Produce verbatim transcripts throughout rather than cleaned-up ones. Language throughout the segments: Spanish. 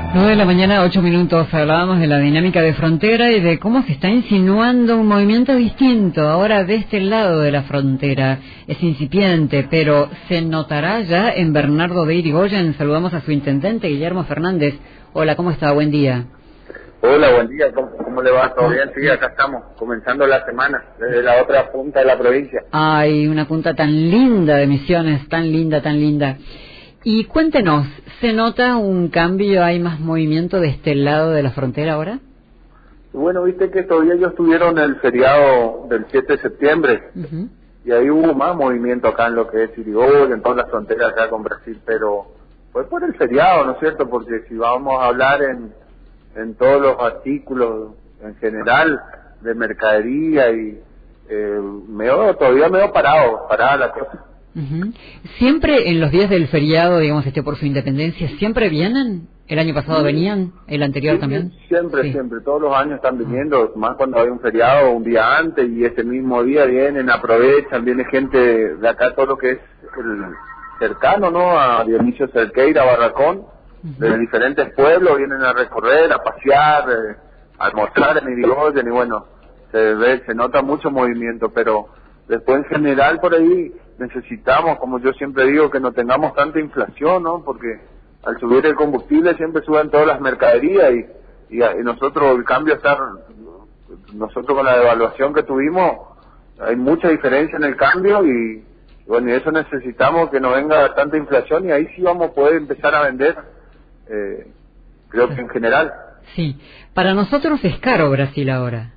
nueve de la mañana, ocho minutos, hablábamos de la dinámica de frontera y de cómo se está insinuando un movimiento distinto ahora de este lado de la frontera. Es incipiente, pero se notará ya en Bernardo de Irigoyen. Saludamos a su intendente, Guillermo Fernández. Hola, ¿cómo está? Buen día. Hola, buen día. ¿Cómo, cómo le va? ¿Todo bien? Sí, acá estamos, comenzando la semana, desde la otra punta de la provincia. Ay, una punta tan linda de Misiones, tan linda, tan linda. Y cuéntenos, ¿se nota un cambio, hay más movimiento de este lado de la frontera ahora? Bueno, viste que todavía ellos tuvieron el feriado del siete de septiembre, uh-huh. Y ahí hubo más movimiento acá en lo que es Irigoyen, en todas las fronteras acá con Brasil, pero fue por el feriado, ¿no es cierto? Porque si vamos a hablar en, en todos los artículos en general de mercadería y eh, medio, todavía medio parado, parada la cosa. Uh-huh. Siempre en los días del feriado, digamos, este por su independencia, ¿siempre vienen? ¿El año pasado sí. venían? ¿El anterior sí, también? Siempre, sí. siempre, todos los años están viniendo, más cuando hay un feriado un día antes y ese mismo día vienen, aprovechan, viene gente de acá, todo lo que es el cercano, ¿no? A Dionisio Cerqueira, Barracón, uh-huh. de diferentes pueblos, vienen a recorrer, a pasear, eh, a almorzar en Irigoyen y bueno, se ve, se nota mucho movimiento, pero después en general por ahí necesitamos, como yo siempre digo, que no tengamos tanta inflación, ¿no? Porque al subir el combustible siempre suben todas las mercaderías y, y, y nosotros el cambio está, nosotros con la devaluación que tuvimos, hay mucha diferencia en el cambio y bueno, y eso necesitamos que no venga tanta inflación y ahí sí vamos a poder empezar a vender, eh, creo que en general. Sí, para nosotros es caro Brasil ahora.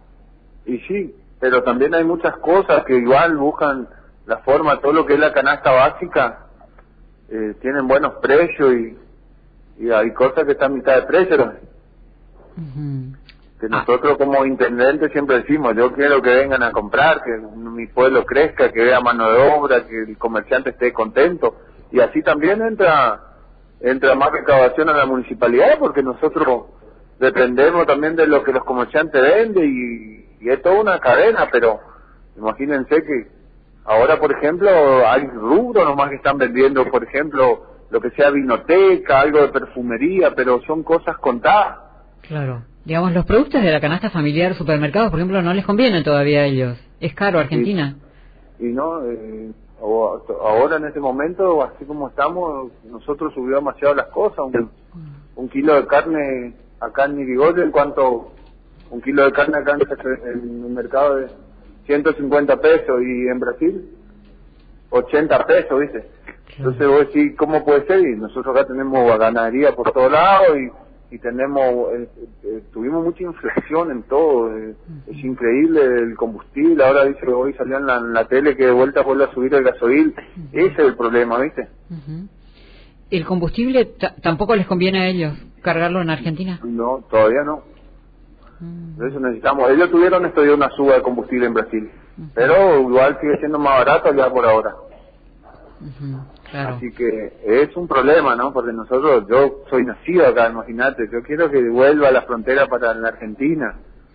Y sí, pero también hay muchas cosas que igual buscan la forma, todo lo que es la canasta básica, eh, tienen buenos precios y, y hay cosas que están a mitad de precio. Uh-huh. Que nosotros ah. como intendentes siempre decimos, yo quiero que vengan a comprar, que mi pueblo crezca, que vea mano de obra, que el comerciante esté contento. Y así también entra entra más recaudación a la municipalidad, porque nosotros dependemos también de lo que los comerciantes venden y, y es toda una cadena, pero imagínense que ahora, por ejemplo, hay rubros nomás que están vendiendo, por ejemplo, lo que sea vinoteca, algo de perfumería, pero son cosas contadas. Claro. Digamos, los productos de la canasta familiar, supermercados, por ejemplo, no les convienen todavía a ellos. Es caro Argentina. Y, y no, eh, ahora en este momento, así como estamos, nosotros subió demasiado las cosas. Un, un kilo de carne acá en Irigoyen, ¿en cuánto? Un kilo de carne acá en, en el mercado de ciento cincuenta pesos y en Brasil ochenta pesos, ¿viste? Entonces vos decís, ¿cómo puede ser? Y nosotros acá tenemos ganadería por todos lados y, y tenemos, eh, eh, tuvimos mucha inflación en todo, eh, uh-huh. es increíble el combustible, ahora dice que hoy salió en la, en la tele que de vuelta vuelve a subir el gasoil, uh-huh. ese es el problema, ¿viste? Uh-huh. ¿El combustible t- tampoco les conviene a ellos cargarlo en Argentina? No, todavía no. Por eso necesitamos, ellos tuvieron esto de una suba de combustible en Brasil, uh-huh. pero igual sigue siendo más barato ya por ahora. Uh-huh, claro. Así que es un problema, ¿no? Porque nosotros, yo soy nacido acá, imagínate, yo quiero que vuelva la frontera para la Argentina,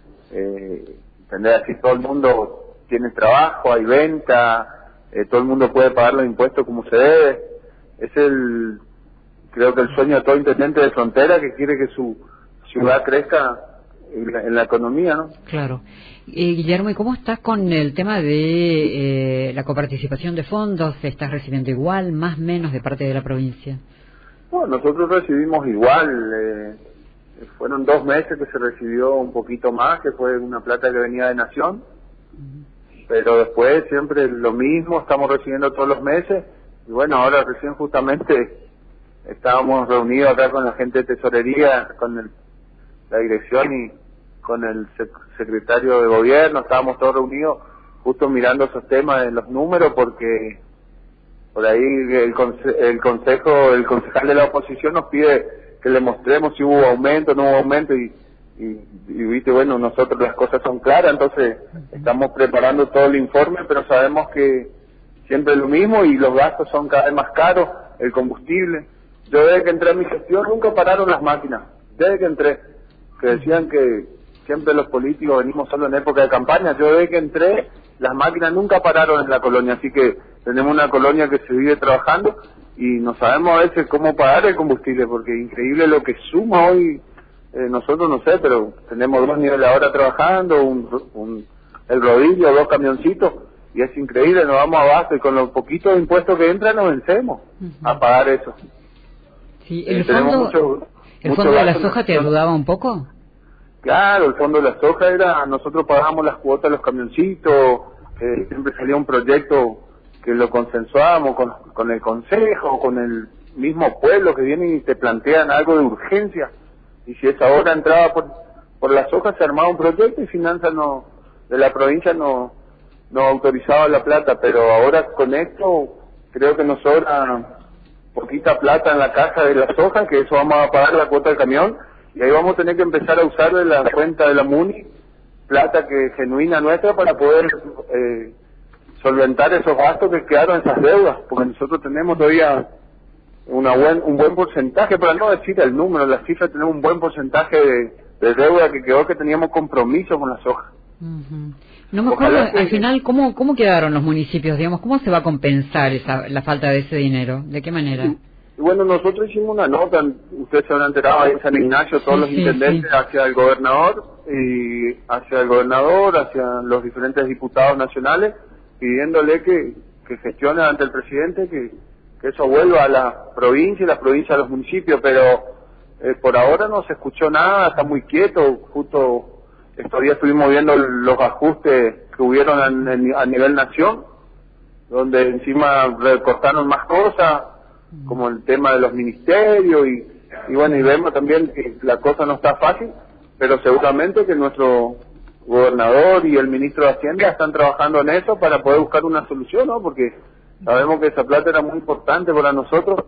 eh, entender así todo el mundo tiene trabajo, hay venta, eh, todo el mundo puede pagar los impuestos como se debe, es el, creo que el sueño de todo intendente de frontera que quiere que su ciudad crezca en la, en la economía, ¿no? Claro. Eh, Guillermo, ¿y cómo estás con el tema de eh, la coparticipación de fondos? ¿Estás recibiendo igual, más, menos de parte de la provincia? Bueno, nosotros recibimos igual. Eh, fueron dos meses que se recibió un poquito más, que fue una plata que venía de Nación. Uh-huh. Pero después siempre lo mismo, estamos recibiendo todos los meses. Y bueno, ahora recién justamente estábamos reunidos acá con la gente de tesorería, con el la dirección y con el sec- secretario de gobierno, estábamos todos reunidos justo mirando esos temas de los números porque por ahí el, conse- el consejo, el concejal de la oposición nos pide que le mostremos si hubo aumento, no hubo aumento y, y, y viste, bueno, nosotros las cosas son claras, entonces estamos preparando todo el informe, pero sabemos que siempre es lo mismo y los gastos son cada vez más caros, el combustible. Yo desde que entré en mi gestión nunca pararon las máquinas, desde que entré. Que decían que siempre los políticos venimos solo en época de campaña. Yo desde que entré, las máquinas nunca pararon en la colonia, así que tenemos una colonia que se vive trabajando y no sabemos a veces cómo pagar el combustible, porque increíble lo que suma hoy, eh, nosotros no sé, pero tenemos dos niveles ahora trabajando, un, un, el rodillo, dos camioncitos, y es increíble, nos vamos abasto y con los poquitos impuestos que entran nos vencemos uh-huh. a pagar eso. Sí, ¿el, eh, fondo, mucho, ¿el fondo de la soja te ayudaba un poco? Claro, el fondo de la soja era, nosotros pagábamos las cuotas de los camioncitos, eh, siempre salía un proyecto que lo consensuábamos con, con el consejo, con el mismo pueblo que vienen y te plantean algo de urgencia, y si esa hora entraba por, por las hojas se armaba un proyecto y Finanzas no, de la provincia no, no autorizaba la plata, pero ahora con esto creo que nos sobra poquita plata en la caja de las hojas, que eso vamos a pagar la cuota del camión, y ahí vamos a tener que empezar a usar de la cuenta de la MUNI, plata que genuina nuestra para poder eh, solventar esos gastos que quedaron, esas deudas, porque nosotros tenemos todavía una buen, un buen porcentaje, para no decir el número, la cifra, tenemos un buen porcentaje de, de deuda que quedó, que teníamos compromiso con las hojas. Uh-huh. No me acuerdo, que... al final, ¿cómo, ¿cómo quedaron los municipios? Digamos, ¿cómo se va a compensar esa, la falta de ese dinero? ¿De qué manera? Y, bueno, nosotros hicimos una nota, ustedes se habrán enterado ahí en San Ignacio, todos sí, los intendentes sí, sí. hacia el gobernador, y hacia el gobernador, hacia los diferentes diputados nacionales, pidiéndole que, que gestione ante el presidente que, que eso vuelva a la provincia y la provincia a los municipios, pero eh, por ahora no se escuchó nada, está muy quieto, justo estos días estuvimos viendo los ajustes que hubieron a, a nivel nación, donde encima recortaron más cosas, como el tema de los ministerios, y, y bueno, y vemos también que la cosa no está fácil, pero seguramente que nuestro gobernador y el ministro de Hacienda están trabajando en eso para poder buscar una solución, ¿no? Porque sabemos que esa plata era muy importante para nosotros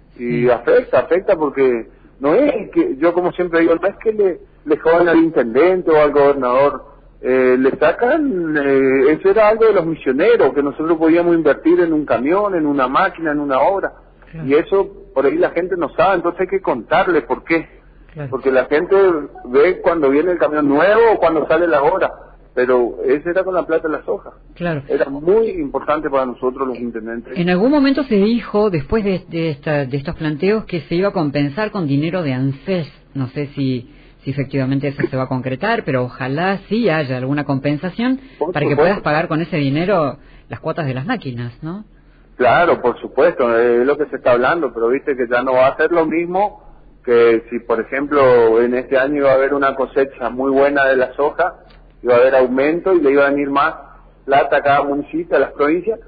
y afecta, afecta porque no es que, yo como siempre digo, no es que le, le jodan al intendente o al gobernador, eh, le sacan, eh, eso era algo de los misioneros, que nosotros podíamos invertir en un camión, en una máquina, en una obra, claro. Y eso por ahí la gente no sabe, entonces hay que contarle por qué. Claro. Porque la gente ve cuando viene el camión nuevo o cuando sale la obra, pero ese era con la plata de la soja. Claro. Era muy importante para nosotros los intendentes. En algún momento se dijo, después de, de, esta, de estos planteos, que se iba a compensar con dinero de ANSES. No sé si, si efectivamente eso se va a concretar, pero ojalá sí haya alguna compensación por para supuesto. Que puedas pagar con ese dinero las cuotas de las máquinas, ¿no? Claro, por supuesto, es lo que se está hablando, pero viste que ya no va a ser lo mismo que si, por ejemplo, en este año iba a haber una cosecha muy buena de la soja, iba a haber aumento y le iba a venir más plata a cada municipio, a las provincias.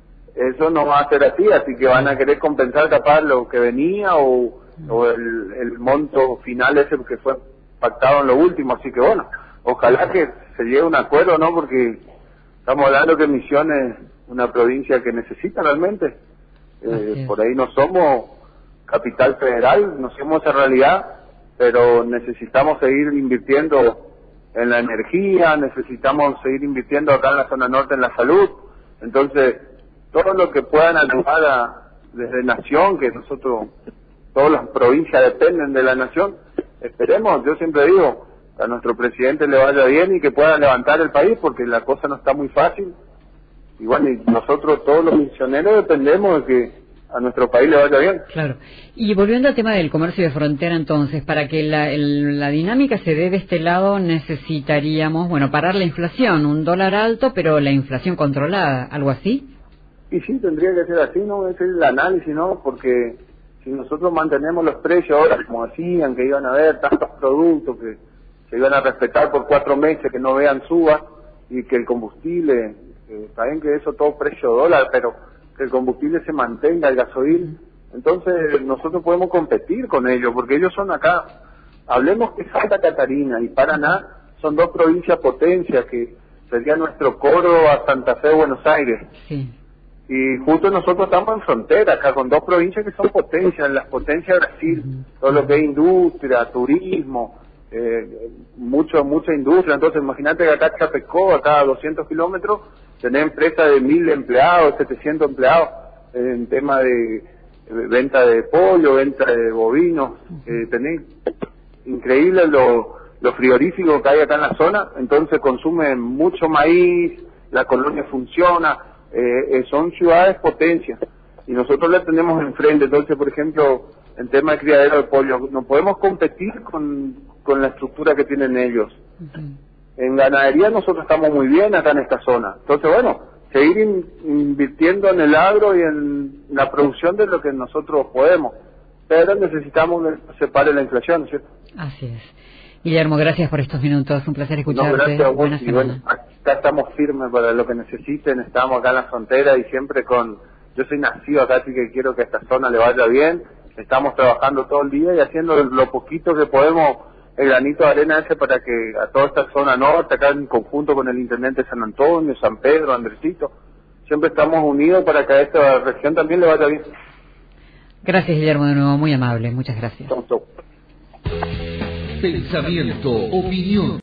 Eso no va a ser así, así que van a querer compensar capaz lo que venía o, o el, el monto final ese que fue pactado en lo último, así que bueno, ojalá que se llegue a un acuerdo, ¿no? Porque estamos hablando que Misiones es una provincia que necesita realmente, eh, por ahí no somos capital federal, no somos esa realidad, pero necesitamos seguir invirtiendo en la energía, necesitamos seguir invirtiendo acá en la zona norte en la salud, entonces todo lo que puedan ayudar a, desde Nación, que nosotros, todas las provincias dependen de la Nación, esperemos, yo siempre digo, a nuestro presidente le vaya bien y que pueda levantar el país, porque la cosa no está muy fácil, y bueno, y nosotros todos los misioneros dependemos de que a nuestro país le vaya bien. Claro. Y volviendo al tema del comercio de frontera, entonces, para que la, el, la dinámica se dé de este lado, necesitaríamos, bueno, parar la inflación, un dólar alto, pero la inflación controlada, ¿algo así? Y sí, tendría que ser así, ¿no? Ese es el análisis, ¿no? Porque si nosotros mantenemos los precios ahora, como decían, que iban a haber tantos productos que se iban a respetar por cuatro meses, que no vean suba, y que el combustible, eh, saben que eso todo precio dólar, pero que el combustible se mantenga, el gasoil, entonces nosotros podemos competir con ellos, porque ellos son acá, hablemos que Santa Catarina y Paraná son dos provincias potencias, que sería nuestro coro a Santa Fe, Buenos Aires, sí. Y justo nosotros estamos en frontera acá con dos provincias que son potencias, las potencias de Brasil, uh-huh. Todo lo que es industria, turismo, eh, mucho mucha industria, entonces imagínate que acá Chapecó, acá a doscientos kilómetros, tener empresas de mil empleados, setecientos empleados, en tema de venta de pollo, venta de bovinos, eh, tener increíble lo, lo frigorífico que hay acá en la zona, entonces consumen mucho maíz, la colonia funciona, eh, son ciudades potencias y nosotros la tenemos enfrente. Entonces, por ejemplo, en tema de criadero de pollo, no podemos competir con, con la estructura que tienen ellos. Uh-huh. En ganadería nosotros estamos muy bien acá en esta zona. Entonces, bueno, seguir in, invirtiendo en el agro y en la producción de lo que nosotros podemos, pero necesitamos que se pare la inflación, ¿cierto? Así es. Guillermo, gracias por estos minutos, un placer escucharte. No, gracias a vos. Buena y semana. Bueno, acá estamos firmes para lo que necesiten, estamos acá en la frontera y siempre con... Yo soy nacido acá, así que quiero que a esta zona le vaya bien. Estamos trabajando todo el día y haciendo lo poquito que podemos, el granito de arena ese para que a toda esta zona norte, acá en conjunto con el intendente de San Antonio, San Pedro, Andresito, siempre estamos unidos para que a esta región también le vaya bien. Gracias, Guillermo, de nuevo, muy amable, muchas gracias. Chau, chau. Pensamiento, opinión.